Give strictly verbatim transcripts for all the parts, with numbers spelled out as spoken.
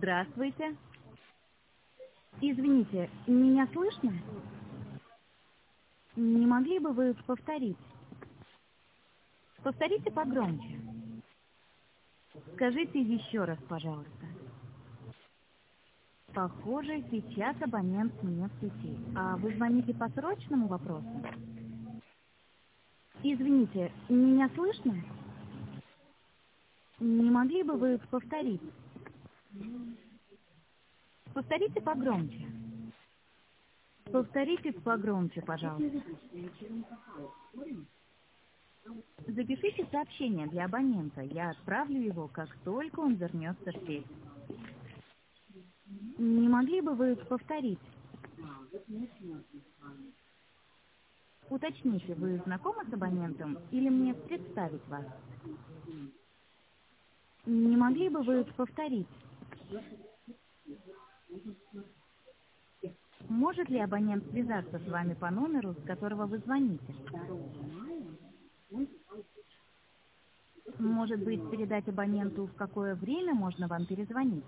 Здравствуйте. Извините, меня слышно? Не могли бы вы повторить? Повторите погромче. Скажите еще раз, пожалуйста. Похоже, сейчас абонент не в сети. А вы звоните по срочному вопросу? Извините, меня слышно? Не могли бы вы повторить? Повторите погромче. Повторите погромче, пожалуйста. Запишите сообщение для абонента. Я отправлю его, как только он вернется в сеть. Не могли бы вы повторить? Уточните, вы знакомы с абонентом или мне представить вас? Не могли бы вы повторить? Может ли абонент связаться с вами по номеру, с которого вы звоните? Может быть, передать абоненту, в какое время можно вам перезвонить?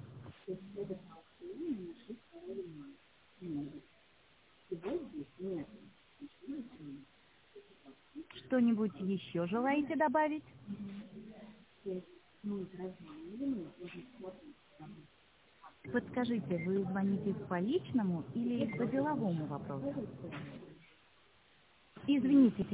Что-нибудь еще желаете добавить? Подскажите, вы звоните по личному или по деловому вопросу? Извините,